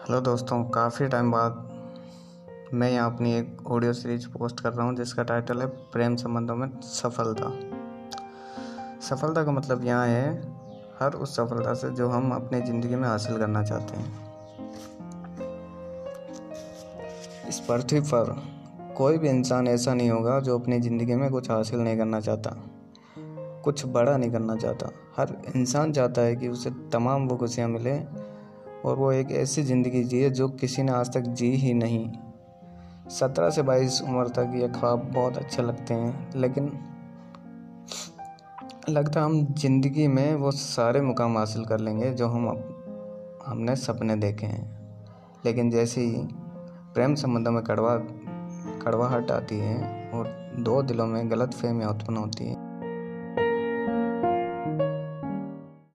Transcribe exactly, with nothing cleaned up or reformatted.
Hello दोस्तों, काफ़ी time बाद मैं यहाँ अपनी एक ऑडियो सीरीज पोस्ट कर रहा हूँ जिसका टाइटल है प्रेम संबंधों में सफलता। सफलता का मतलब यहाँ है हर उस सफलता से जो हम अपनी ज़िंदगी में हासिल करना चाहते हैं। इस पृथ्वी पर कोई भी इंसान ऐसा नहीं होगा जो अपनी ज़िंदगी में कुछ हासिल नहीं करना चाहता, कुछ बड़ा नहीं करना चाहता। हर इंसान चाहता है कि उसे तमाम वो खुशियाँ मिले और वो एक ऐसी ज़िंदगी जिए जो किसी ने आज तक जी ही नहीं। सत्रह से बाईस उम्र तक ये ख्वाब बहुत अच्छे लगते हैं, लेकिन लगता हम ज़िंदगी में वो सारे मुकाम हासिल कर लेंगे जो हम हमने सपने देखे हैं। लेकिन जैसे ही प्रेम संबंधों में कड़वा कड़वाहट आती है और दो दिलों में गलत फहमियाँ उत्पन्न होती है,